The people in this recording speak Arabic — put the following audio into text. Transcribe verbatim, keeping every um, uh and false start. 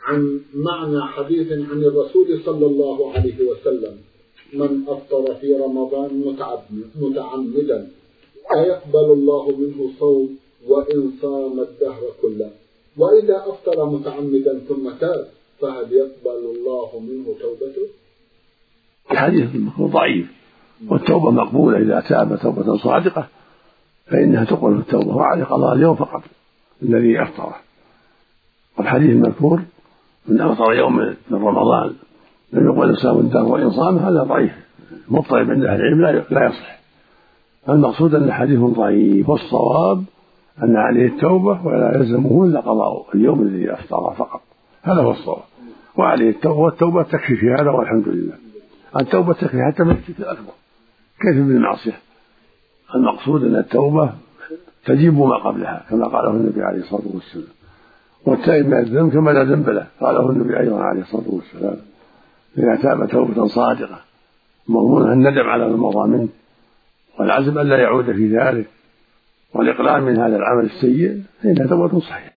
عن معنى حديث عن الرسول صلى الله عليه وسلم: من أفطر في رمضان متعمدا فيقبل الله منه صوم وإن صام الدهر كله، وإذا أفطر متعمدا ثم تاب فهل يقبل الله منه توبته؟ الحديث ضعيف، والتوبة مقبولة إذا تاب توبة صادقة فإنها تقبل التوبة وعلى قضاء اليوم فقط الذي أفطره. والحديث المذكور: من أفطر يوم من رمضان لم يقبل صيام الدهر وإن صام، هذا ضعيف مضطرب عند أهل العلم لا يصح. المقصود أن الحديث ضعيف، والصواب أن عليه التوبة ولا يلزمه إلا قضاء اليوم الذي أفطره فقط، هذا هو الصواب. وعليه التوبة، والتوبة تكفي في هذا والحمد لله. التوبة تكفي حتى من الشرك الأكبر، كيف بالمعصية؟ المقصود أن التوبة تجيب ما قبلها كما قاله النبي عليه الصلاة والسلام، والتائب من الذنب كما لا ذنب له، قاله النبي أيضا عليه الصلاة والسلام: إذا تاب توبة صادقة مضمونها الندم على المضى منه والعزم أن لا يعود في ذلك والإقلاع من هذا العمل السيء، فإنها توبة صحيحة.